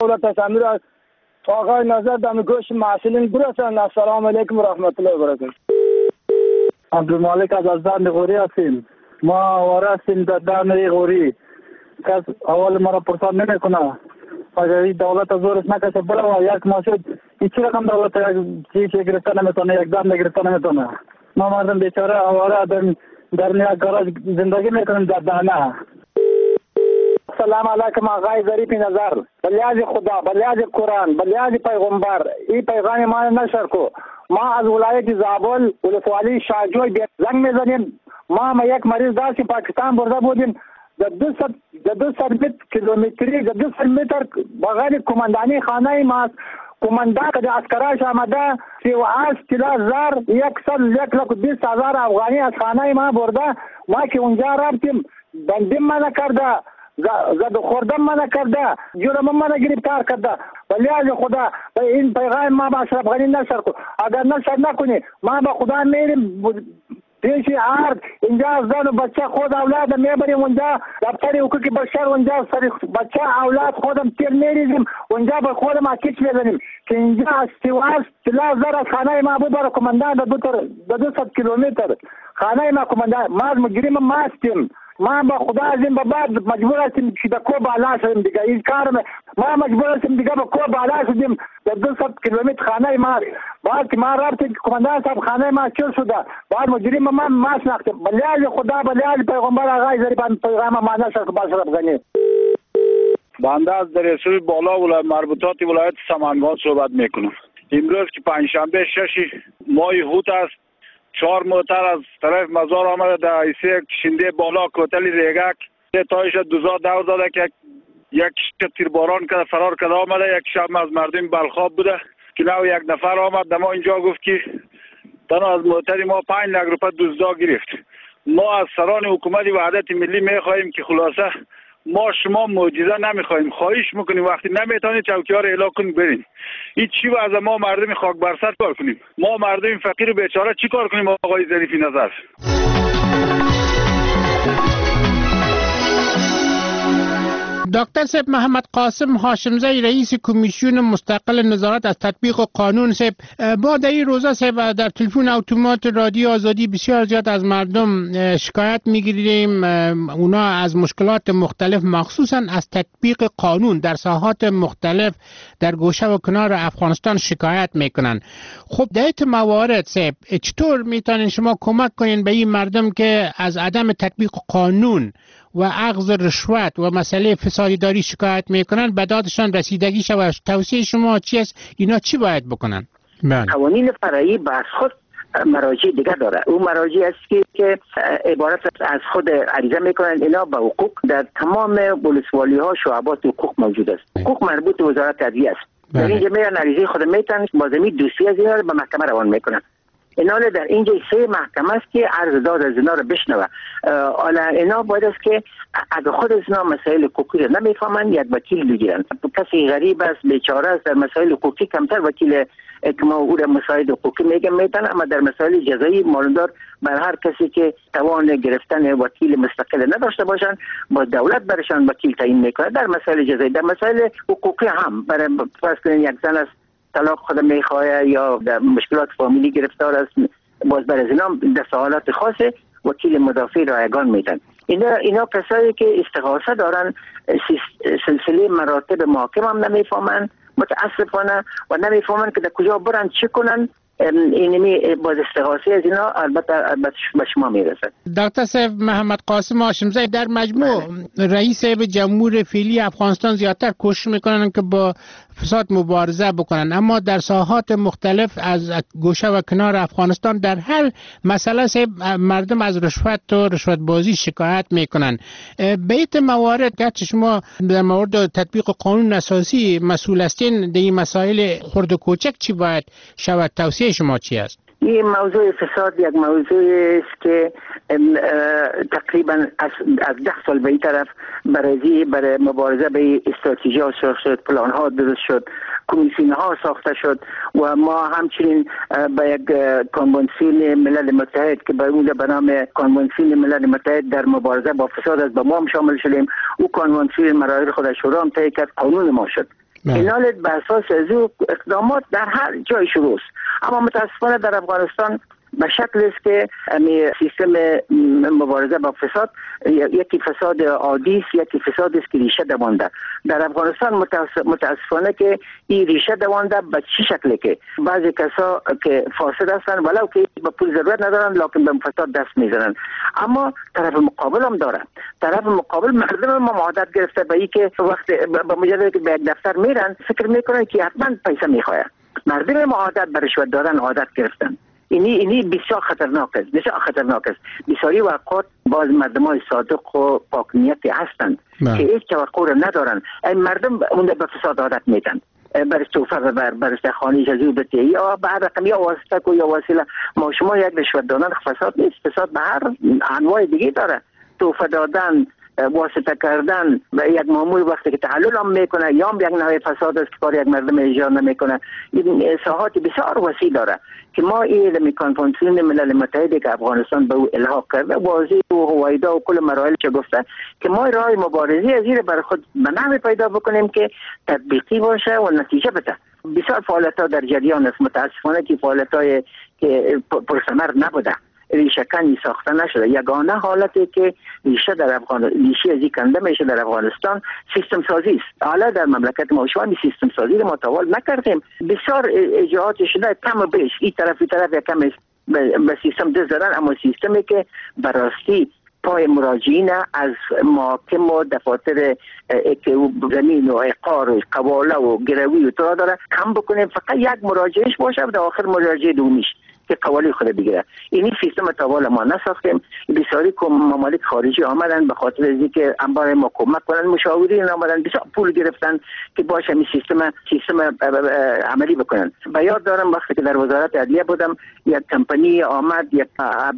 دولت تسمیر از آقای نظر دم گوش معسلین برسن. السلام علیکم و رحمت الله و برکاته. عبدالمالک از ازدان غوری هستیم. ما آواره هستیم در دان غوری. کس اول ما را پرسان نمی کنه. اگر این دولت زورش نکشه برای یک ماشد هیچ رقم دولت یک چیزی گرفته نمیتونه، یک دام گرفته نمیتونه. ما مردم بیچاره آواره در یک گاراژ زندگی میکنیم در دانه. سلام علیکم آقای ظریف نظر. بلیاز خدا، بلیاز قرآن، بلیاز پیغمبر این پیغام ما نشر کو. ما از ولایت زابل ولسوالی شاجوی زنگ میزنیم. ما یک مریض داشتیم پاکستان برده بودیم. در 200 کیلومتری، در 200 متر بغل کماندانی خانه ما کماندان که عسکراش آمده 1,20,000 افغانی از خانه ما برده. ما که اونجا رفتیم بندیم ما نکرده، زد خوردم ما نکرده، جرم ما نگرفتار کرده. ولی از خدا این پیغام ما با اشرف غنی نشر کن. اگر نشر نکنی ما با خدا میریم پیشی عرض اینجا از زن و بچه خود اولاد میبریم اونجا دفتر حقوق بشر اونجا سر بچه اولاد خودم تیر میریزیم اونجا به خودم اکیچ میزنیم که اینجا از سیواس 30,000 از خانه ما بود برای کماندان در 200 کیلومتر خانه ما کماندان ما از مجرم ما هستیم. ما با خدا از این بعد مجبور هستیم که به کو بالا شدیم دیگه. این کار ما مجبور هستیم دیگه به کو بالا شدیم در 200 کیلومتر خانه ما. بعد که ما رفتیم کماندان صاحب خانه ما چور شده. بعد مجرم ما شناختیم. بلیاز خدا، بلیاز پیغمبر آقای ظریف پیغام ما نشر که با اشرف غنی. بنده از درسوی بالا مربوطات ولایت سمنگان صحبت میکنم. امروز که پنجشنبه 6 ماه هوت است 4 موتر از طرف مزار آمده در ایسه کشنده بالا کوتل ریگک تایش دوزا دور داده که یک تیرباران که فرار کرده آمده. یک شب از مردم بلخاب بوده که نو یک نفر آمد در ما اینجا گفت که تنها از موتر ما 5 لک روپیه دزدا گرفت. ما از سران حکومت وحدت ملی میخواهیم که خلاصه ما شما معجزه نمیخوایم، خواهش میکنیم وقتی نمیتونید چوکی ها رو اعلام کنید برین. این چی وضع ما مردم خاک بر سر کار کنیم؟ ما مردم فقیر و بیچاره چی کار کنیم آقای ظریفی نظر؟ دکتر صاحب محمد قاسم هاشمزی رئیس کمیسیون مستقل نظارت از تطبیق قانون صاحب با در این روزا صاحب در تلفن اتومات رادیو آزادی بسیار زیاد از مردم شکایت میگیریم. اونا از مشکلات مختلف مخصوصا از تطبیق قانون در ساحات مختلف در گوشه و کنار افغانستان شکایت میکنن. خب در این موارد صاحب چطور میتونین شما کمک کنین به این مردم که از عدم تطبیق قانون و اخذ رشوت و مسئله فسادی داری شکایت میکنن به دادشان رسیدگی شود؟ توصیه شما چی است؟ اینا چی باید بکنن؟ قوانین فرعی بر خود مراجع دیگه داره. اون مراجع است که عبارت از خود عریضه میکنن اینا به حقوق در تمام ولسوالی ها شعبات حقوق موجود است. حقوق مربوط به وزارت عدلیه است. در اینجا میرن عریضه خود میتن بازمی دوستی از اینا رو به محکمه روان میکنن. اینا در اینجا 3 محکمه است که عرض داد از اینا رو بشنوه. حالا اینا باید است که اگه خود از اینا مسائل حقوقی رو نمیفهمن یک وکیل بگیرن. کسی غریب است بیچاره است در مسائل حقوقی کمتر وکیل که ما او را مسائل حقوقی میتن، اما در مسائل جزایی مالدار بر هر کسی که توان گرفتن وکیل مستقل نداشته باشن با دولت برشان وکیل تعیین میکنه. در مسائل جزایی در مسائل حقوقی هم برای فرض کنین یک زن است طلاق خود میخواه یا در مشکلات فامیلی گرفتار است باز بر از اینا در سوالات خاص وکیل مدافع رایگان میدن. اینا کسایی که استغاثه دارن سلسله مراتب محاکم هم نمیفهمن متاسفانه و نمیفهمن که در کجا برن چی کنن. اینمی باز استغاثه از اینا البته به شما میرسد. دکتر صاحب محمد قاسم هاشمزی در مجموع رئیس جمهور فعلی افغانستان زیادتر کوشش میکنن که با فساد مبارزه بکنن، اما در ساحات مختلف از گوشه و کنار افغانستان در هر مسئله مردم از رشوت و رشوت بازی شکایت میکنن. به این موارد گرچه شما در مورد تطبیق قانون اساسی مسئول هستین، در این مسائل خرد و کوچک چی باید شود؟ توصیه شما چی است؟ این موضوع فساد یک موضوع است که تقریبا از 10 سال به این طرف برای مبارزه به استراتژی ها ساخته شد، پلان ها درست شد، کمیسیون ها ساخته شد و ما همچنین به یک کنوانسیون ملل متحد که به نام کنوانسیون ملل متحد در مبارزه با فساد است به ما هم شامل شدیم. او کنوانسیون مراحل خود شورا هم طی کرد، قانون ما شد. اینال به اساس از او اقدامات در هر جای شروع است. اما متاسفانه در افغانستان به شکل است که سیستم مبارزه با فساد یکی فساد عادی است، یکی فساد است که ریشه دوانده. در افغانستان متاسفانه که این ریشه دوانده به چی شکله که بعضی کسا که فاسد هستند ولو که به پول ضرورت ندارن لکن به فساد دست میزنن. اما طرف مقابل هم داره. طرف مقابل مردم ما عادت گرفته به این که وقت به مجرد که به یک دفتر میرن فکر میکنن که حتما پیسه میخواه. مردم ما عادت به رشوت دادن عادت گرفتن. اینی بسیار خطرناک است، بسیار خطرناک است. بسیاری واقعات باز مردمای صادق و پاکنیتی هستند که هیچ توقع را ندارن. این مردم اون به فساد عادت میدن. برای توفه و برای خانه جزو بته یا بعد رقم یا واسطه کو یا وسیله. ما شما یک رشوت دادن فساد نیست. فساد به هر انواع دیگه داره. توفه دادن، واسطه کردن و یک مامور وقتی که تحلل هم میکنه یا یک نوع فساد است که کار یک مردم اجرا نمیکنه. این ساحات بسیار وسیع داره که ما این کنفرانسیون ملل متحد که افغانستان به او الحاق کرده واضح و هوایدا و کل مراحل چه گفته که ما راه مبارزه از این بر خود به نحوی پیدا بکنیم که تطبیقی باشه و نتیجه بده. بسیار فعالیت ها در جریان است. متاسفانه که فعالیت های که پرثمر نبوده، ریشه کنی ساخته نشده. یگانه حالتی که ریشه در ریشه ازی کنده میشه در افغانستان سیستم سازی است. حالا در مملکت ما شما سیستم سازی رو متوال نکردیم. بسیار اجراعات شده کم و بیش این طرف کم به سیستم دست دادن، اما سیستمی که براستی پای مراجعین از محاکم و دفاتر زمین و اقار و قواله و گروی و طرا داره کم بکنیم. فقط یک مراجعش باشه و در آخر مراجعه دومیش که قوالی خود بگیره. این سیستم تاوال ما نساختیم. بسیاری که ممالک خارجی آمدن به خاطر از اینکه انبار ما کمک کنن، مشاورین آمدن بسیار پول گرفتن که باشه این سیستم عملی بکنن. به یاد دارم وقتی که در وزارت عدلیه بودم یک کمپانی آمد یک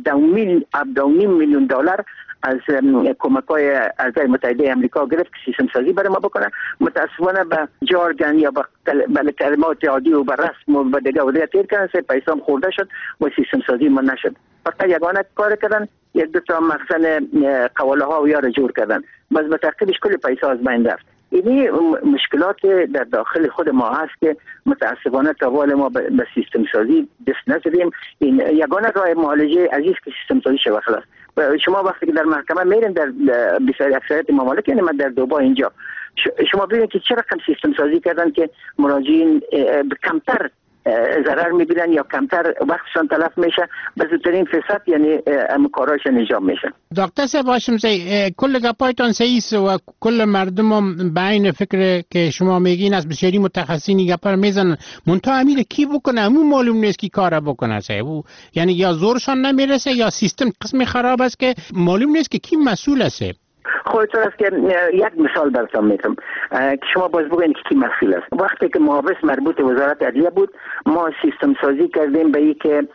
7.5 میلیون دلار از کمک‌های اعضای متحده آمریکا گرفت که سیستم سازی برای ما بکنه. متاسفانه به جارگن یا به کلمات عادی و به رسم و به دیگه تیر کردن، پیسه هم خورده شد و سیستم سازی ما نشد. فقط یگانه کار کردن یک دو تا مخزن قواله ها و یار جور کردن، باز به تعقیبش کل پیسه از بین رفت. اینی مشکلات در داخل خود ما هست که متاسفانه تاوال ما به سیستم سازی دست نزدیم. این یگانه راه معالجه عزیز که سیستم سازی شود خلاص. شما وقتی که در محکمه میرین در بسیاری اکثریت ممالک، یعنی من در دوبا اینجا شما ببینید که چه رقم سیستم سازی کردن که مراجعین کمتر ضرر میبینن یا کمتر وقتشان تلف میشه، به زودترین فرصت یعنی کاراش انجام میشه. دکتر صاحب هاشمزی، کل گپایتان صحیح است و کل مردم هم به عین فکر که شما میگین از بسیاری متخصصین گپا میزنن. منتها امیر کی بکنه همون معلوم نیست کی کارا بکنه صاحب. یعنی یا زورشان نمیرسه یا سیستم قسم خراب است که معلوم نیست که کی مسئول است. خودتون است که یک مثال براتون میتونم که شما باز بگوین که کی مسئول است. وقتی که محافظ مربوط وزارت عدلیه بود، ما سیستم سازی کردیم به این که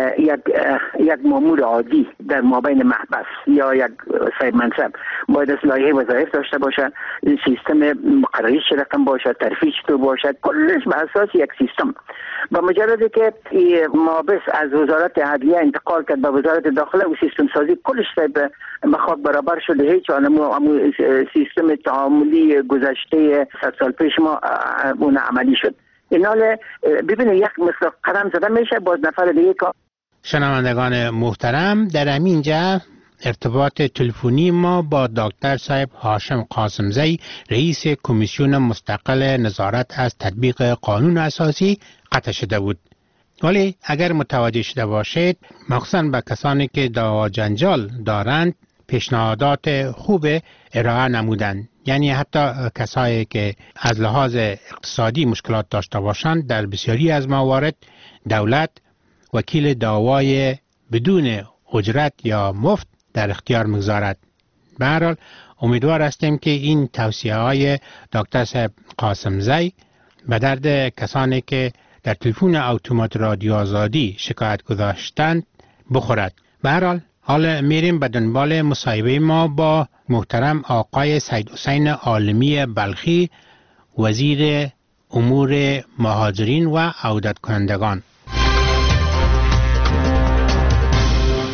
یک مامور عادی در مابین محبس یا یک صاحب منصب باید از لایحه وظایف داشته باشه، سیستم مقرریش رقم باشه، ترفیع چطور باشه، کلش به اساس یک سیستم. با مجردی که محافظ از وزارت عدلیه انتقال کرد به وزارت داخله و سیستم سازی کلش به خاک برابر شده. هیچ آنمو سیستم تعاملی گذشته 100 سال پیش ما اون عملی شد. اینال ببینید یک مثل قدم زده میشه باز نفر دیگه که. شنوندگان محترم، در همینجا ارتباط تلفنی ما با دکتر صاحب هاشم قاسمزی رئیس کمیسیون مستقل نظارت از تطبیق قانون اساسی قطع شده بود. ولی اگر متوجه شده باشید، مخصوصا به کسانی که دعوا جنجال دارند پیشنهادات خوب ارائه نمودند. یعنی حتی کسایی که از لحاظ اقتصادی مشکلات داشته باشند در بسیاری از موارد دولت وکیل دعوای بدون اجرت یا مفت در اختیار میگذارد. به هر حال امیدوار هستیم که این توصیه های دکتر صاحب قاسمزی به درد کسانی که در تلفن اتومات رادیو آزادی شکایت گذاشتند بخورد. به هر حال حالا میریم به دنبال مصاحبه ما با محترم آقای سید حسین عالمی بلخی، وزیر امور مهاجرین و عودت کنندگان.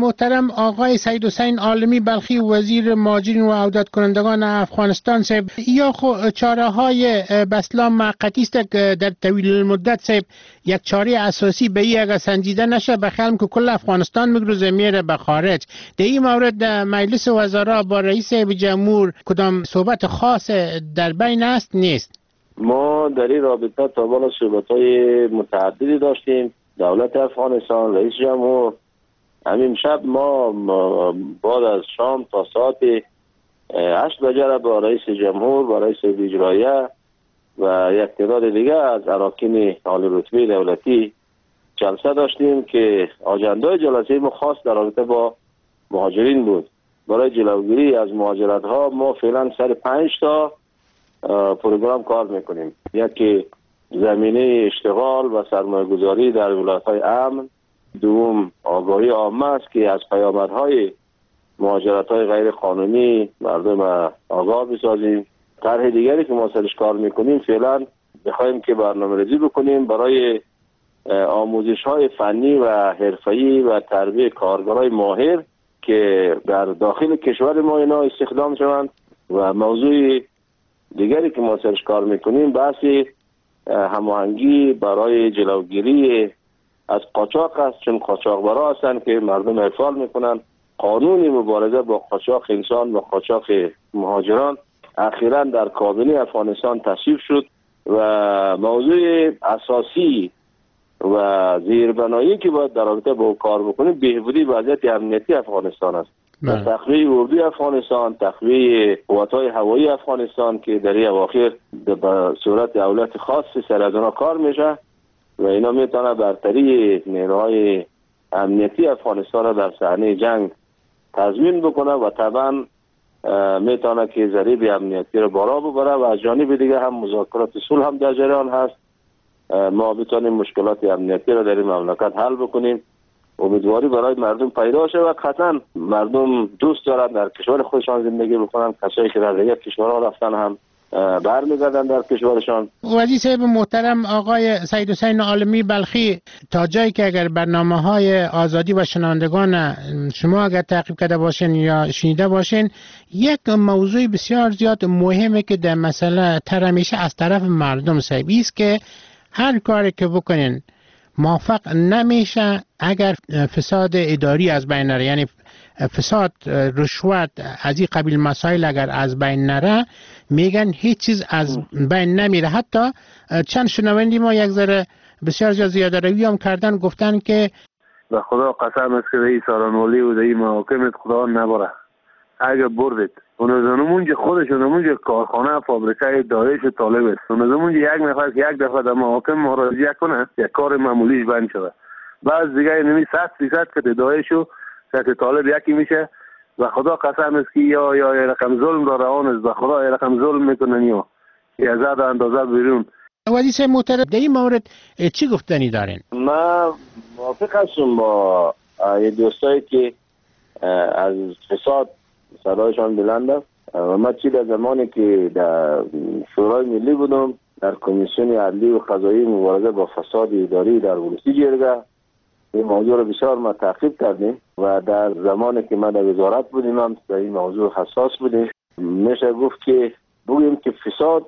محترم آقای سید حسین عالمی بلخی وزیر مهاجرین و عودت کنندگان افغانستان صاحب، یا چاره های بسلام موقتی است که در طویل المدت صاحب یک چاره اساسی به این اگر سنجیده نشه به خیالم که کل افغانستان میگروزه میره به خارج. در این مورد مجلس وزرا با رئیس جمهور کدام صحبت خاص در بین است نیست؟ ما در این رابطه تا بالا صحبت‌های متعددی داشتیم. دولت افغانستان، رئیس جمهور، همین شب ما بعد از شام تا ساعت 8 بجه با رئیس جمهور و رئیس اجرایه و یک تعداد دیگه از اراکین عالی رتبه دولتی جلسه داشتیم که آجنده جلسه ما خاص در رابطه با مهاجرین بود. برای جلوگیری از مهاجرت ها ما فعلا سر 5 تا پروگرام کار میکنیم. یکی زمینه اشتغال و سرمایه گذاری در ولایت های امن، دوم آگاهی عامه است که از پیامدهای مهاجرت های غیر قانونی مردم آگاه بسازیم. طرح دیگری که ما سرش کار میکنیم فعلا بخوایم که برنامه‌ریزی بکنیم برای آموزش های فنی و حرفه‌ای و تربیت کارگرای ماهر که در داخل کشور ما اینا استخدام شوند. و موضوع دیگری که ما سرش کار میکنیم بحث هماهنگی برای جلوگیری از قاچاق است، چون قاچاقبرا هستند که مردم اغفال میکنن. قانونی مبارزه با قاچاق انسان و قاچاق مهاجران اخیراً در کابینه افغانستان تصویب شد و موضوع اساسی و زیربنایی که باید در رابطه با کار بکنیم بهبودی وضعیت امنیتی افغانستان است. تقویه اردوی افغانستان، تقویه قوت‌های هوایی افغانستان که در این اواخر به صورت دولت خاص سر از آنها کار میشه و اینا میتونه برتری نیروهای امنیتی افغانستان را در صحنه جنگ تضمین بکنه و طبعا میتونه که ضریب امنیتی را بالا ببره و از جانب دیگه هم مذاکرات صلح هم در جریان هست. ما بتونیم مشکلات امنیتی را در این مملکت حل بکنیم. امیدواری برای مردم پیدا شه و قطعا مردم دوست دارن در کشور خودشان زندگی بکنن. کسایی که در دیگر کشورها رفتن هم برمیگردن در کشورشان. وزیر صاحب محترم آقای سید حسین عالمی بلخی، تا جایی که اگر برنامه‌های آزادی و شنوندگان شما اگر تعقیب کرده باشین یا شنیده باشین، یک موضوع بسیار زیاد مهمه که در مسئله همیشه از طرف مردم صاحب است که هر کاری که بکنین موفق نمیشه اگر فساد اداری از بین نره، یعنی فساد، رشوت، از این قبیل مسائل اگر از بین نره میگن هیچ چیز از بین نمیره. حتی چند شنوندی ما یک ذره بسیار زیاده روی هم کردن، گفتن که به خدا قسم است که این سارانوالی و این محاکمت خدا نبره. اگر بردید اونجا خودشون اونجا کارخانه فابریکه داعش و طالب است، اونجا یک نفر که یک دفعه در محاکم مراجعه کنه یک کار معمولیش بند شده. بعض دیگه نمی 100% که داعش و که طالب یکی میشه. و خدا قسم است که یا رقم ظلم را روان است، به خدا رقم ظلم میکنن یا زد اندازه بیرون. وزیر صاحب محترم در این مورد چی گفتنی دارین؟ من موافق هستم با دوستایی که از فساد صدایشان بلند است و من چی در زمانی که در شورای ملی بودم در کمیسیون عدلی و قضایی مبارزه با فساد اداری در ولسی جرگه این موضوع رو بسیار ما تعقیب کردیم و در زمانی که ما در وزارت بودیم هم در این موضوع حساس بودیم. میشه گفت که بگیم که فساد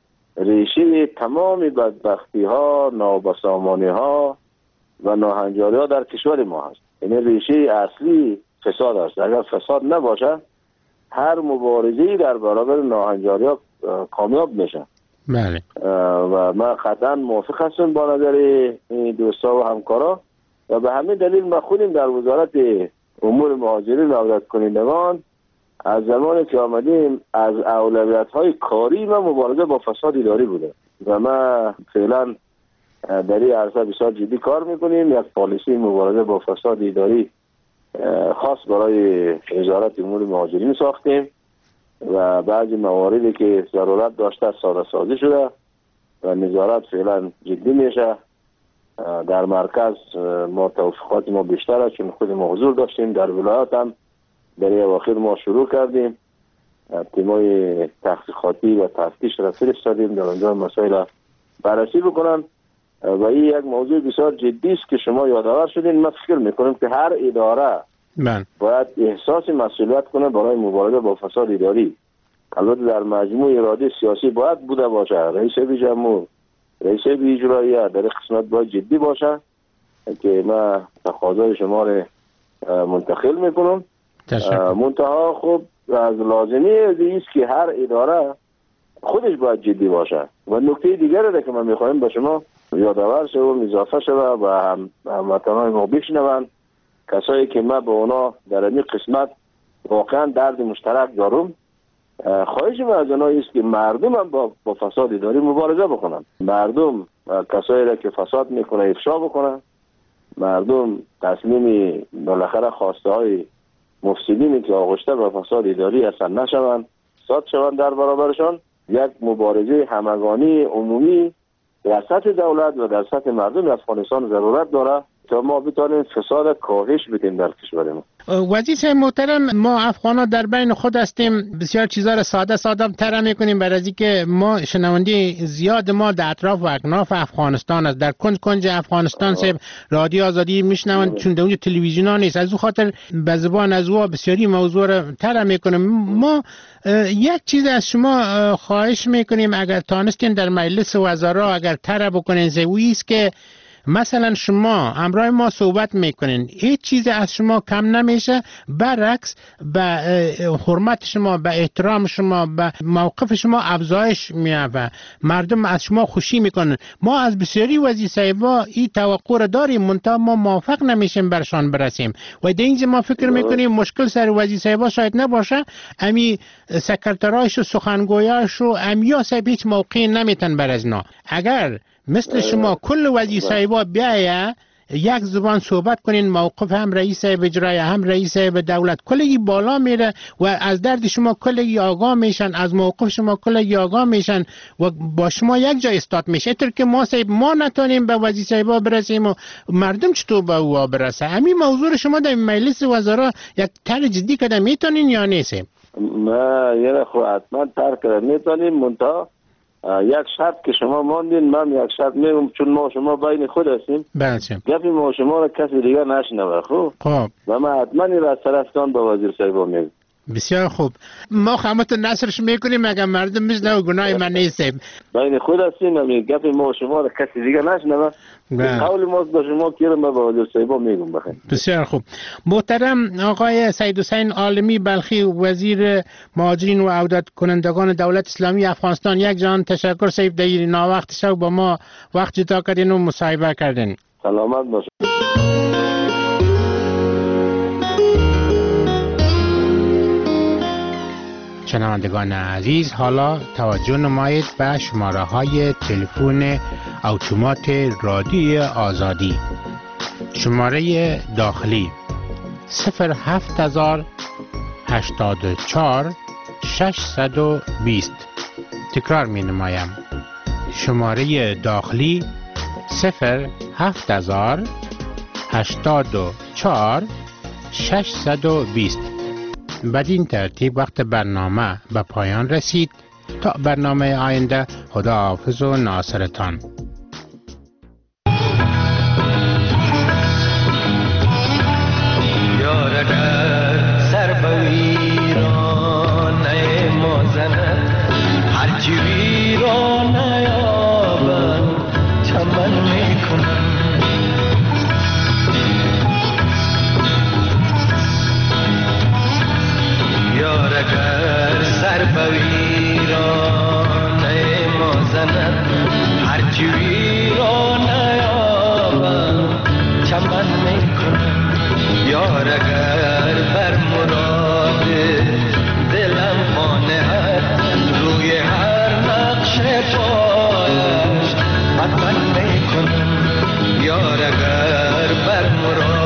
ریشه تمام بدبختی ها، نابسامانی ها و ناهنجاری ها در کشور ما هست. این ریشه اصلی فساد است. اگر فساد نباشه هر مبارزه‌ای در برابر ناهنجاری ها کامیاب میشه. بله. و من قطعا موافق هستم با نظر این دوستا و همکارا و به همین دلیل ما خودیم در وزارت امور مهاجرین و عودت کنندگان از زمانی که آمدیم از اولویت‌های کاری ما مبارزه با فساد اداری بوده و ما فعلا در این عرصه بسیار جدی کار میکنیم. یک پالیسی مبارزه با فساد اداری خاص برای وزارت امور مهاجرین ساختیم و بعضی مواردی که ضرورت داشته ساده سازی شده و نظارت فعلا جدی میشه. در مرکز ما توافقات ما بیشتره چون خود ما حضور داشتیم. در ولایت هم در این اواخر ما شروع کردیم، تیمای تحقیقاتی و تفتیش را فرستادیم در اونجا مسائل بررسی بکنن و این یک موضوع بسیار جدی است که شما یادآور شدین. من فکر میکنم که هر اداره باید احساس مسئولیت کنه برای مبارزه با فساد اداری. البته در مجموع اراده سیاسی باید بوده باشه، رئیس جمهور، رئیس اجرایی در قسمت باید جدی باشه که من تقاضای شما رو منتقل میکنم. منتها خب از لازمی است که هر اداره خودش باید جدی باشه. و نکته دیگری که من میخوایم به شما یادآور شوم، اضافه شده و هموطنان ما بشنوند، کسایی که من به اونا در این قسمت واقعا درد مشترک دارم، خواهش من از اونا است که مردم هم با فساد اداری مبارزه بکنن. مردم کسایی را که فساد میکنه افشا بکنن، مردم تسلیم بالاخره خواسته های مفسدینی که آغشته به فساد اداری اصلا نشوند، ساد شوند در برابرشان. یک مبارزه همگانی عمومی در سطح دولت و در سطح مردم افغانستان ضرورت داره تا ما بتانیم فساد کاهش بدیم در کشور ما. وزیر محترم، ما افغانا در بین خود هستیم، بسیار چیزا را ساده تر میکنیم برای از اینکه ما شنونده زیاد ما در اطراف و اکناف افغانستان است، در کنج افغانستان سه رادیو آزادی میشنوند، چون در اونجا تلویزیون نیست، از اون خاطر به زبان از او بسیاری موضوع را تر میکنیم. ما یک چیز از شما خواهش میکنیم، اگر تانستین در مجلس وزرا اگر تر بکنین، زویی است که مثلا شما همراه ما صحبت میکنین، هیچ چیز از شما کم نمیشه، برعکس به حرمت شما، به احترام شما، به موقف شما افزایش میابه، مردم از شما خوشی میکنن. ما از بسیاری وزیر صاحبا این توقع را داریم، منتها ما موافق نمیشیم برشان برسیم و در اینجا ما فکر میکنیم مشکل سر وزیر صاحبا شاید نباشه، امی سکرترایش و سخنگویاش و امیا صاحب هیچ موقعی نمیتن بر از نا. اگر مثل شما کل وزیر صاحبا بیایه یک زبان صحبت کنین، موقف هم رئیس صاحب اجرایی هم رئیس صاحب دولت کلگی بالا میره و از درد شما کلگی آگاه میشن، از موقف شما کلگی آگاه میشن و با شما یک جای استاد میشه. اینطور که ما نتونیم به وزیر صاحبا برسیم و مردم چطور به او برسه. همین موضوع شما در مجلس وزرا یک طرح جدی کده میتونین یا نیست؟ ما یه خو حتما طرح کده میتونیم، منتها یک شرط که شما ماندین، من یک شرط میگم، چون ما شما بین خود هستیم، گپی ما شما را کسی دیگه نشنوه. خب و من حتما این را از طرفتان با وزیر صاحبا میگم. بسیار خوب، ما خدمت نصرش میکنیم، اگر مردم میشنوه گناه من نیستیم. بین خود هستیم، همین گپی ما شما را کسی دیگه نشنوه. قول ما با شما کیرم با وزیر صاحبا میگم. بخیر. بسیار خوب. محترم آقای سید حسین عالمی بلخی، وزیر مهاجرین و عودت کنندگان دولت اسلامی افغانستان، یک جان تشکر صاحب در این وقت شب با ما وقت جدا کردین و مصاحبه کردین. سلامت باشید. شنوندگان عزیز، حالا توجه نمایید به شماره های تلفن اتومات رادیوی آزادی. شماره داخلی 07084 620. تکرار می نمایم. شماره داخلی 07084 620. بدین ترتیب وقت برنامه به پایان رسید. تا برنامه آینده، خداحافظ و ناصرتان. یار اگر سر به ویرانه ما زند، هرچی ویرانه یابم چمن میکنم. یار اگر سر به ویرانه ما زند، هرچی ویرانه یابم چمن میکنم. یار اگر بر مراد دلم خانه روی هر نقش پایش قدم میکنم. یار اگر بر مراد